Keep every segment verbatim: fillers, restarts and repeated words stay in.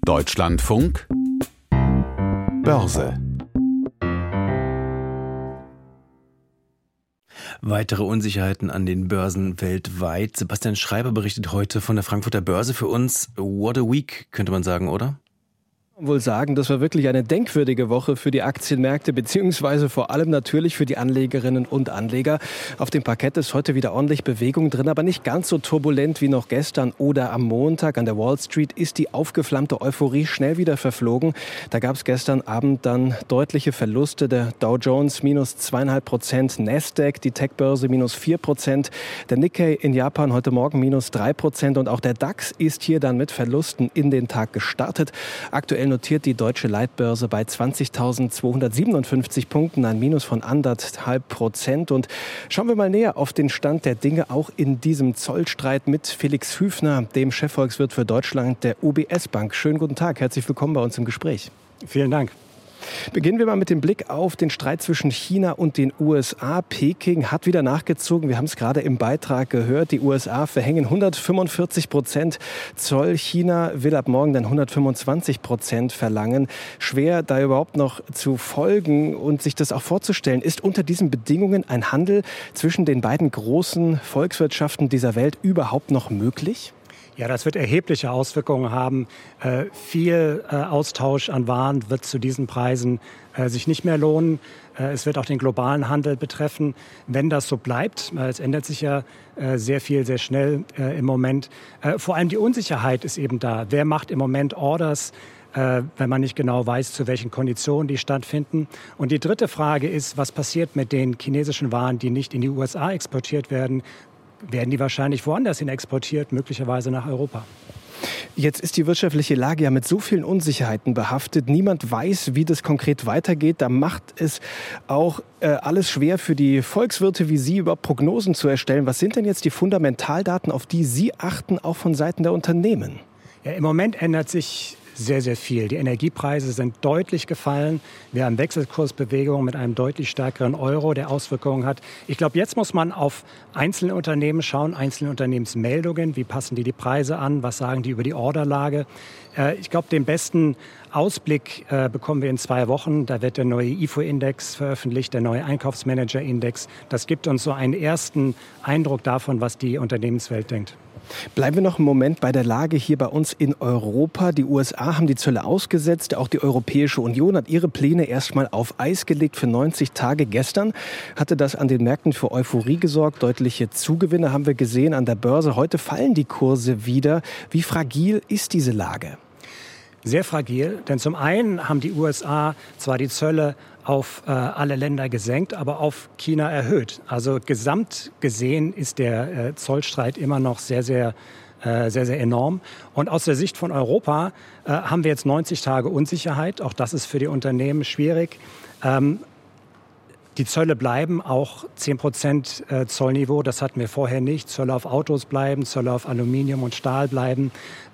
Deutschlandfunk Börse. Weitere Unsicherheiten an den Börsen weltweit. Sebastian Schreiber berichtet heute von der Frankfurter Börse für uns. What a week, könnte man sagen, oder? Wohl sagen, das war wirklich eine denkwürdige Woche für die Aktienmärkte, beziehungsweise vor allem natürlich für die Anlegerinnen und Anleger. Auf dem Parkett ist heute wieder ordentlich Bewegung drin, aber nicht ganz so turbulent wie noch gestern oder am Montag. An der Wall Street ist die aufgeflammte Euphorie schnell wieder verflogen. Da gab es gestern Abend dann deutliche Verluste. Der Dow Jones minus zweieinhalb Prozent, Nasdaq, die Tech-Börse minus vier Prozent, der Nikkei in Japan heute Morgen minus drei Prozent und auch der DAX ist hier dann mit Verlusten in den Tag gestartet. Aktuell notiert die deutsche Leitbörse bei zwanzigtausendzweihundertsiebenundfünfzig Punkten, ein Minus von anderthalb Prozent. Und schauen wir mal näher auf den Stand der Dinge, auch in diesem Zollstreit mit Felix Hüfner, dem Chefvolkswirt für Deutschland der U B S-Bank. Schönen guten Tag, herzlich willkommen bei uns im Gespräch. Vielen Dank. Beginnen wir mal mit dem Blick auf den Streit zwischen China und den U S A. Peking hat wieder nachgezogen. Wir haben es gerade im Beitrag gehört. Die U S A verhängen hundertfünfundvierzig Prozent Zoll. China will ab morgen dann hundertfünfundzwanzig Prozent verlangen. Schwer, da überhaupt noch zu folgen und sich das auch vorzustellen. Ist unter diesen Bedingungen ein Handel zwischen den beiden großen Volkswirtschaften dieser Welt überhaupt noch möglich? Ja, das wird erhebliche Auswirkungen haben. Äh, viel äh, Austausch an Waren wird zu diesen Preisen äh, sich nicht mehr lohnen. Äh, es wird auch den globalen Handel betreffen. Wenn das so bleibt, äh, es ändert sich ja äh, sehr viel, sehr schnell äh, im Moment. Äh, vor allem die Unsicherheit ist eben da. Wer macht im Moment Orders, äh, wenn man nicht genau weiß, zu welchen Konditionen die stattfinden? Und die dritte Frage ist, was passiert mit den chinesischen Waren, die nicht in die U S A exportiert werden? Werden die wahrscheinlich woanders hin exportiert, möglicherweise nach Europa. Jetzt ist die wirtschaftliche Lage ja mit so vielen Unsicherheiten behaftet. Niemand weiß, wie das konkret weitergeht. Da macht es auch äh, alles schwer für die Volkswirte wie Sie, überhaupt Prognosen zu erstellen. Was sind denn jetzt die Fundamentaldaten, auf die Sie achten, auch von Seiten der Unternehmen? Ja, im Moment ändert sich sehr, sehr viel. Die Energiepreise sind deutlich gefallen. Wir haben Wechselkursbewegungen mit einem deutlich stärkeren Euro, der Auswirkungen hat. Ich glaube, jetzt muss man auf einzelne Unternehmen schauen, einzelne Unternehmensmeldungen. Wie passen die die Preise an? Was sagen die über die Orderlage? Äh, ich glaube, den besten Ausblick äh, bekommen wir in zwei Wochen. Da wird der neue I F O-Index veröffentlicht, der neue Einkaufsmanager-Index. Das gibt uns so einen ersten Eindruck davon, was die Unternehmenswelt denkt. Bleiben wir noch einen Moment bei der Lage hier bei uns in Europa. Die U S A haben die Zölle ausgesetzt. Auch die Europäische Union hat ihre Pläne erstmal auf Eis gelegt für neunzig Tage. Gestern hatte das an den Märkten für Euphorie gesorgt. Deutliche Zugewinne haben wir gesehen an der Börse. Heute fallen die Kurse wieder. Wie fragil ist diese Lage? Sehr fragil, denn zum einen haben die U S A zwar die Zölle auf äh, alle Länder gesenkt, aber auf China erhöht. Also gesamt gesehen ist der äh, Zollstreit immer noch sehr, sehr, äh, sehr, sehr enorm. Und aus der Sicht von Europa äh, haben wir jetzt neunzig Tage Unsicherheit. Auch das ist für die Unternehmen schwierig. Ähm, Die Zölle bleiben, auch zehn Prozent Zollniveau, das hatten wir vorher nicht. Zölle auf Autos bleiben, Zölle auf Aluminium und Stahl bleiben.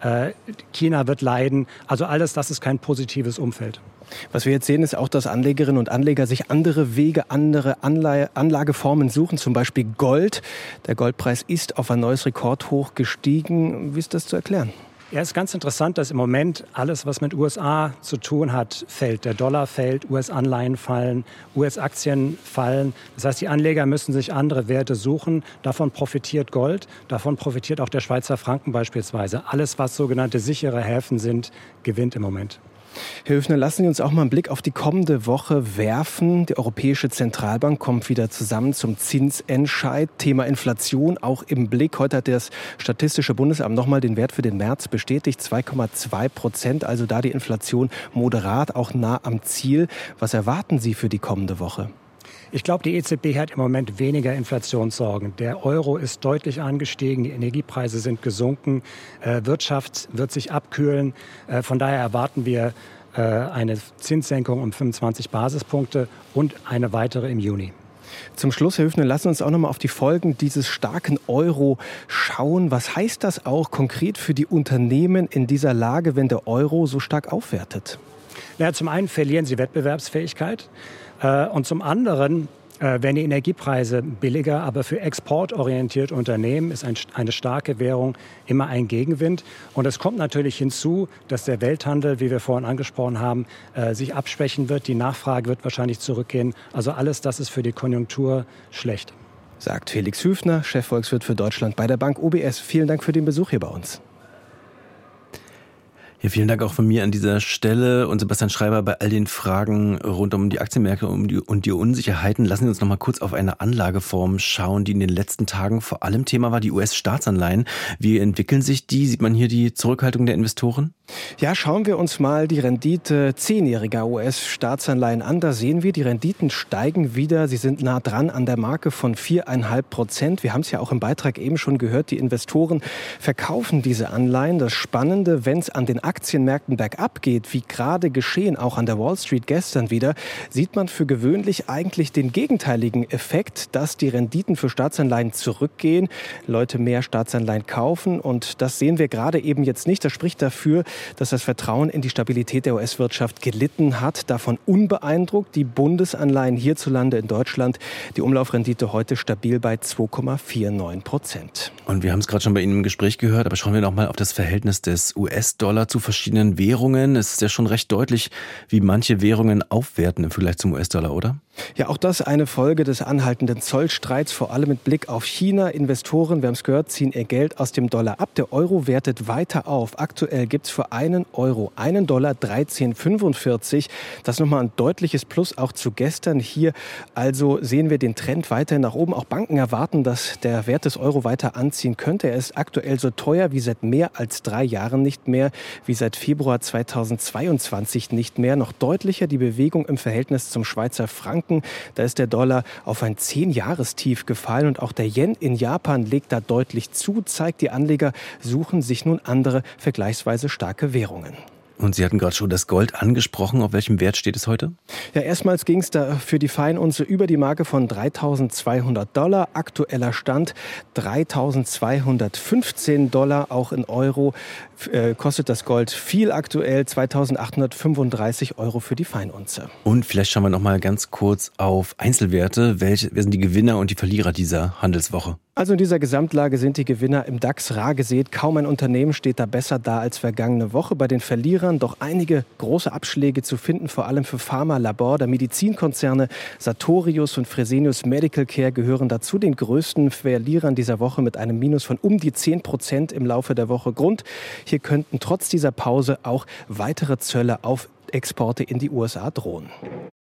China wird leiden. Also alles das ist kein positives Umfeld. Was wir jetzt sehen, ist auch, dass Anlegerinnen und Anleger sich andere Wege, andere Anleihe, Anlageformen suchen, zum Beispiel Gold. Der Goldpreis ist auf ein neues Rekordhoch gestiegen. Wie ist das zu erklären? Ja, es ist ganz interessant, dass im Moment alles, was mit U S A zu tun hat, fällt. Der Dollar fällt, U S-Anleihen fallen, U S-Aktien fallen. Das heißt, die Anleger müssen sich andere Werte suchen. Davon profitiert Gold, davon profitiert auch der Schweizer Franken beispielsweise. Alles, was sogenannte sichere Häfen sind, gewinnt im Moment. Herr Hüfner, lassen Sie uns auch mal einen Blick auf die kommende Woche werfen. Die Europäische Zentralbank kommt wieder zusammen zum Zinsentscheid. Thema Inflation auch im Blick. Heute hat das Statistische Bundesamt nochmal den Wert für den März bestätigt. zwei Komma zwei Prozent, also da die Inflation moderat, auch nah am Ziel. Was erwarten Sie für die kommende Woche? Ich glaube, die E Z B hat im Moment weniger Inflationssorgen. Der Euro ist deutlich angestiegen, die Energiepreise sind gesunken, äh, Wirtschaft wird sich abkühlen. Äh, von daher erwarten wir äh, eine Zinssenkung um fünfundzwanzig Basispunkte und eine weitere im Juni. Zum Schluss, Herr Hüfner, lassen Sie uns auch noch mal auf die Folgen dieses starken Euro schauen. Was heißt das auch konkret für die Unternehmen in dieser Lage, wenn der Euro so stark aufwertet? Ja, zum einen verlieren sie Wettbewerbsfähigkeit. Und zum anderen äh, werden die Energiepreise billiger, aber für exportorientierte Unternehmen ist ein, eine starke Währung immer ein Gegenwind. Und es kommt natürlich hinzu, dass der Welthandel, wie wir vorhin angesprochen haben, äh, sich abschwächen wird. Die Nachfrage wird wahrscheinlich zurückgehen. Also alles das ist für die Konjunktur schlecht. Sagt Felix Hüfner, Chefvolkswirt für Deutschland bei der Bank U B S. Vielen Dank für den Besuch hier bei uns. Ja, vielen Dank auch von mir an dieser Stelle und Sebastian Schreiber bei all den Fragen rund um die Aktienmärkte und die, und die Unsicherheiten. Lassen Sie uns noch mal kurz auf eine Anlageform schauen, die in den letzten Tagen vor allem Thema war, die U S-Staatsanleihen. Wie entwickeln sich die? Sieht man hier die Zurückhaltung der Investoren? Ja, schauen wir uns mal die Rendite zehnjähriger U S-Staatsanleihen an. Da sehen wir, die Renditen steigen wieder. Sie sind nah dran an der Marke von vier Komma fünf Prozent. Wir haben es ja auch im Beitrag eben schon gehört, die Investoren verkaufen diese Anleihen. Das Spannende, wenn es an den Aktienmärkten bergab geht, wie gerade geschehen, auch an der Wall Street gestern wieder, sieht man für gewöhnlich eigentlich den gegenteiligen Effekt, dass die Renditen für Staatsanleihen zurückgehen, Leute mehr Staatsanleihen kaufen. Und das sehen wir gerade eben jetzt nicht. Das spricht dafür, dass das Vertrauen in die Stabilität der U S-Wirtschaft gelitten hat. Davon unbeeindruckt die Bundesanleihen hierzulande in Deutschland. Die Umlaufrendite heute stabil bei zwei Komma neunundvierzig Prozent. Und wir haben es gerade schon bei Ihnen im Gespräch gehört, aber schauen wir noch mal auf das Verhältnis des U S-Dollar zu verschiedenen Währungen. Es ist ja schon recht deutlich, wie manche Währungen aufwerten im Vergleich zum U S-Dollar, oder? Ja, auch das eine Folge des anhaltenden Zollstreits, vor allem mit Blick auf China. Investoren, wir haben es gehört, ziehen ihr Geld aus dem Dollar ab. Der Euro wertet weiter auf. Aktuell gibt es für einen Euro einen Dollar dreizehn Komma fünfundvierzig. Das ist nochmal ein deutliches Plus auch zu gestern. Hier also sehen wir den Trend weiter nach oben. Auch Banken erwarten, dass der Wert des Euro weiter anziehen könnte. Er ist aktuell so teuer wie seit mehr als drei Jahren nicht mehr, wie seit Februar zweitausendzweiundzwanzig nicht mehr. Noch deutlicher die Bewegung im Verhältnis zum Schweizer Franken. Da ist der Dollar auf ein zehn-Jahrestief gefallen und auch der Yen in Japan legt da deutlich zu, zeigt, die Anleger suchen sich nun andere vergleichsweise starke Währungen. Und Sie hatten gerade schon das Gold angesprochen. Auf welchem Wert steht es heute? Ja, erstmals ging es da für die Feinunze über die Marke von dreitausendzweihundert Dollar. Aktueller Stand dreitausendzweihundertfünfzehn Dollar, auch in Euro äh, kostet das Gold viel aktuell, zweitausendachthundertfünfunddreißig Euro für die Feinunze. Und vielleicht schauen wir noch mal ganz kurz auf Einzelwerte. Welche, wer sind die Gewinner und die Verlierer dieser Handelswoche? Also in dieser Gesamtlage sind die Gewinner im DAX rar gesät. Kaum ein Unternehmen steht da besser da als vergangene Woche. Bei den Verlierern doch einige große Abschläge zu finden, vor allem für Pharma, Labor, der Medizinkonzerne Sartorius und Fresenius Medical Care gehören dazu, den größten Verlierern dieser Woche mit einem Minus von um die zehn Prozent im Laufe der Woche. Grund: Hier könnten trotz dieser Pause auch weitere Zölle auf Exporte in die U S A drohen.